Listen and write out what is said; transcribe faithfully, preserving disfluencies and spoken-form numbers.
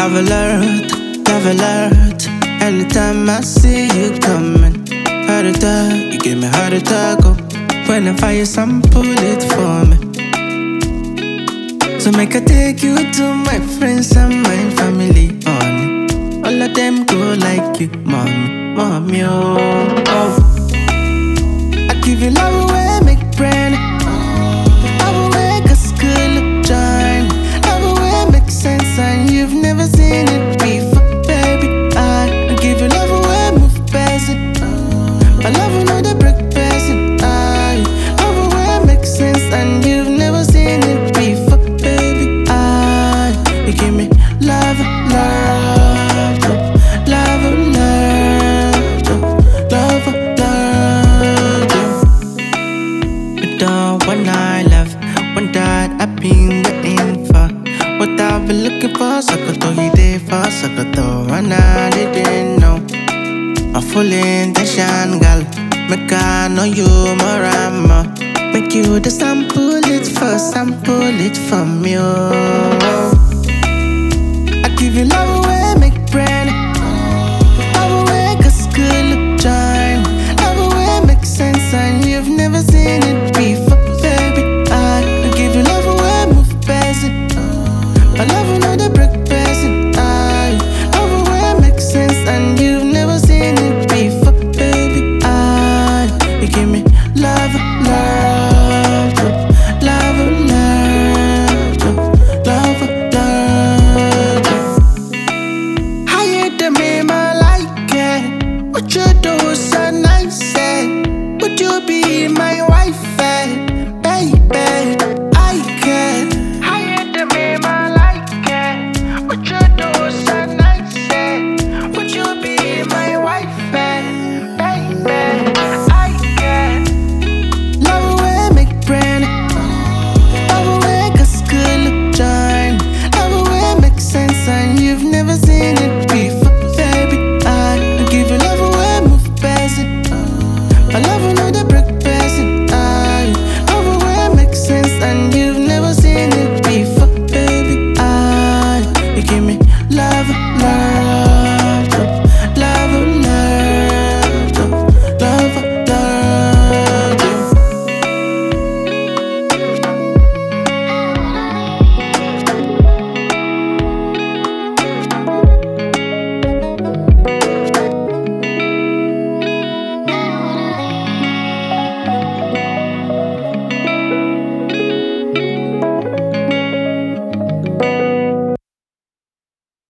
Love alert, love alert. Anytime I see you coming, heart attack, you give me heart attack. Oh, when I fire some, pull it for me. So make I take you to my friends and my family. On all of them go like you, mommy, mommy, oh, oh. I give you love away, make brand. Love away, cause good look join. Love away, make sense, and you've never seen it before, baby. I give you love away, move past it. My love will know the break past it. I love away, make sense, and you've never seen it before, baby. I you give me love, love, love, love, love, love. You don't want I love, one that I've been waiting for. What I've been looking for, Sokoto, he did for Sokoto, and I didn't know. I'm full intention, girl. Make I know you more and more. Make you the sample it for, sample it from you. I give you love away, make brand. Love away, cause good look join. Love away, make sense, and you've never seen it before, baby. I give you love away, move past it. My love will know the break past it. I love away, make sense, and you've never seen it before, baby. I you give me love, love, love, love, love, love, love. How you do me, my like it? What you do so nice, eh? Would you be my wife, eh? Baby?